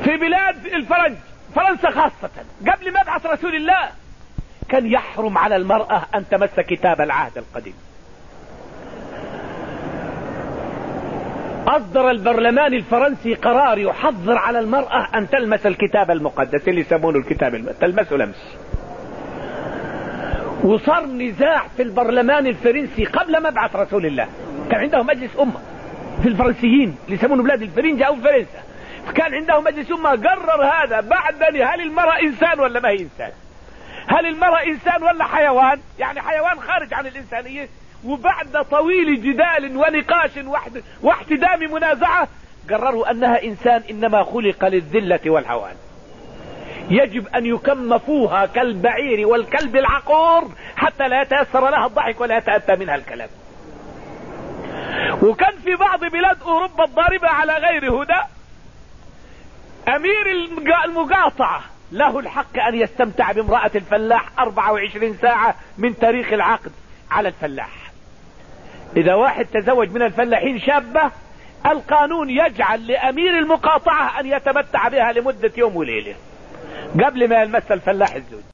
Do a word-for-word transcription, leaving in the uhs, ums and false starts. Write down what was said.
في بلاد الفرنج، فرنسا خاصة، قبل مبعث رسول الله كان يحرم على المرأة ان تمس كتاب العهد القديم. اصدر البرلمان الفرنسي قرار يحظر على المرأة ان تلمس الكتاب المقدس اللي يسمونه الكتاب الم... تلمسه لمس. وصار نزاع في البرلمان الفرنسي قبل مبعث رسول الله، كان عندهم مجلس امة في الفرنسيين اللي يسمونه بلاد الفرنج او فرنسا، فكان عندهم مجلس امة قرر هذا بعد هل المرأة انسان ولا ما هي انسان، هل المرأة انسان ولا حيوان، يعني حيوان خارج عن الانسانية. وبعد طويل جدال ونقاش واحتدام منازعة قرروا انها انسان انما خلق للذلة والهوان، يجب ان يكمفوها كالبعير والكلب العقور حتى لا يتيسر لها الضحك ولا يتأتى منها الكلام. وكان في بعض بلاد اوروبا الضاربة على غير هدى امير المقاطعة له الحق ان يستمتع بامرأة الفلاح اربعة وعشرين ساعة من تاريخ العقد على الفلاح. اذا واحد تزوج من الفلاحين شابة القانون يجعل لامير المقاطعة ان يتمتع بها لمدة يوم وليلة قبل ما يلمس الفلاح الزوج.